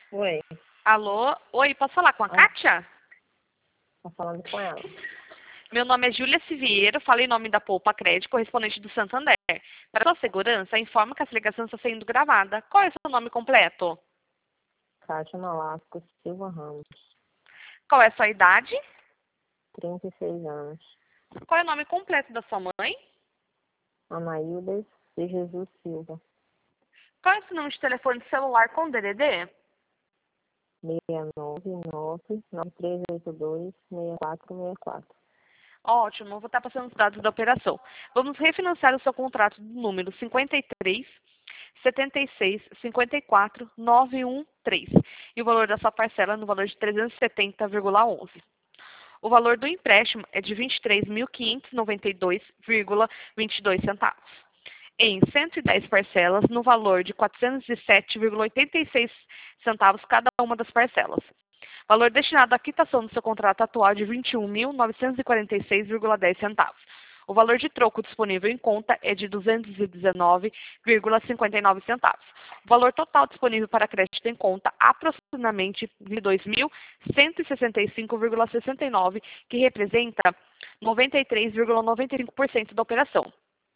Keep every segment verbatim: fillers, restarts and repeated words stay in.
Oi, Alô? Oi, posso falar com a ah, Kátia? tô falando com ela. Meu nome é Júlia Siviero, falo em nome da Poupa Crédito, correspondente do Santander. Para sua segurança, informa que essa ligação está sendo gravada. Qual é o seu nome completo? Kátia Nolasco Silva Ramos, Qual é a sua idade? trinta e seis anos. Qual é o nome completo da sua mãe? Anaíldes de Jesus Silva, Qual é o seu número de telefone celular com D D D? seis nove nove, nove três oito dois, seis quatro seis quatro. Ótimo, vou estar passando os dados da operação. Vamos refinanciar o seu contrato do número cinquenta e três, setenta e seis, cinquenta e quatro, novecentos e treze. E o valor da sua parcela é no valor de trezentos e setenta vírgula onze. O valor do empréstimo é de vinte e três mil quinhentos e noventa e dois vírgula vinte e dois centavos. Em cento e dez parcelas, no valor de quatrocentos e sete vírgula oitenta e seis centavos cada uma das parcelas. Valor destinado à quitação do seu contrato atual de vinte e um mil novecentos e quarenta e seis vírgula dez centavos. O valor de troco disponível em conta é de duzentos e dezenove vírgula cinquenta e nove centavos. O valor total disponível para crédito em conta aproximadamente de dois mil cento e sessenta e cinco vírgula sessenta e nove, que representa noventa e três vírgula noventa e cinco por cento da operação.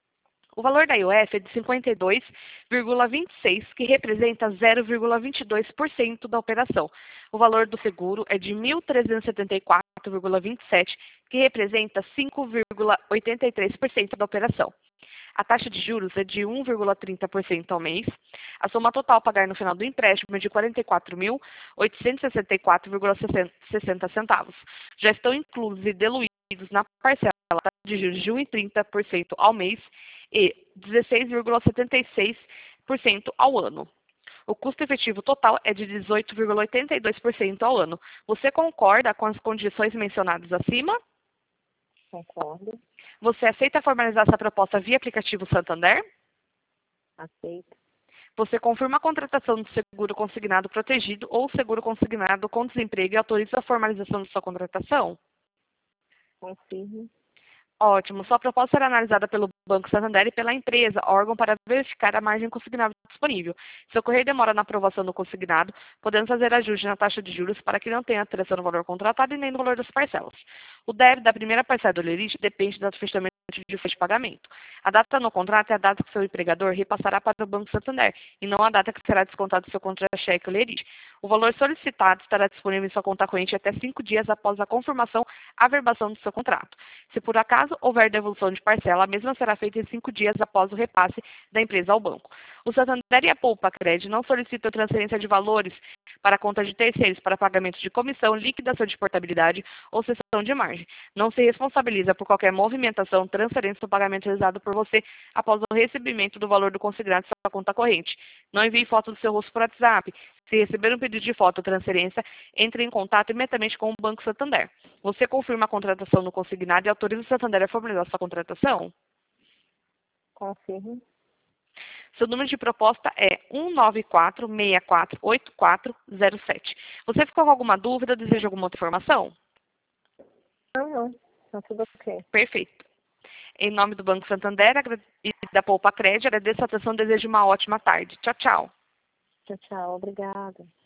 O valor da I O F é de cinquenta e dois vírgula vinte e seis, que representa zero vírgula vinte e dois por cento da operação. O valor do seguro é de mil trezentos e setenta e quatro vírgula vinte e sete, que representa cinco vírgula oitenta e três por cento da operação. A taxa de juros é de um vírgula trinta por cento ao mês. A soma total a pagar no final do empréstimo é de quarenta e quatro mil oitocentos e sessenta e quatro vírgula sessenta centavos. Já estão inclusos e diluídos na parcela de juros de um vírgula trinta por cento ao mês e dezesseis vírgula setenta e seis por cento ao ano. O custo efetivo total é de dezoito vírgula oitenta e dois por cento ao ano. Você concorda com as condições mencionadas acima? Concordo, Você aceita formalizar essa proposta via aplicativo Santander? aceito, Você confirma a contratação do seguro consignado protegido ou seguro consignado com desemprego e autoriza a formalização de sua contratação? confirmo, Ótimo. Sua proposta será analisada pelo Banco Santander e pela empresa, órgão, para verificar a margem consignável disponível. Se ocorrer demora na aprovação do consignado, podemos fazer ajuste na taxa de juros para que não tenha alteração no valor contratado e nem no valor das parcelas. O débito da primeira parcela do lerite depende do fechamento de folha de pagamento. A data no contrato é a data que seu empregador repassará para o Banco Santander e não a data que será descontado do seu contra-cheque ou lerite. O valor solicitado estará disponível em sua conta corrente até cinco dias após a confirmação, averbação do seu contrato. Se por acaso houver devolução de parcela, a mesma será feita em cinco dias após o repasse da empresa ao banco. O Santander e a Poupa Crédito não solicitam transferência de valores para a conta de terceiros para pagamento de comissão, liquidação de portabilidade ou cessão de margem. Não se responsabiliza por qualquer movimentação, transferência ou pagamento realizado por você após o recebimento do valor do consignado em sua conta corrente. Não envie foto do seu rosto por WhatsApp. Se receber um pedido de foto ou transferência, entre em contato imediatamente com o Banco Santander. Você confirma a contratação no consignado e autoriza o Santander a formalizar sua contratação? confirmo. Seu número de proposta é um nove quatro, seis quatro oito quatro zero sete. Você ficou com alguma dúvida? Deseja alguma outra informação? Não, não, tá tudo ok. Perfeito. Em nome do Banco Santander e da Poupa Crédito, agradeço a atenção e desejo uma ótima tarde. Tchau, tchau. Tchau, tchau, obrigada.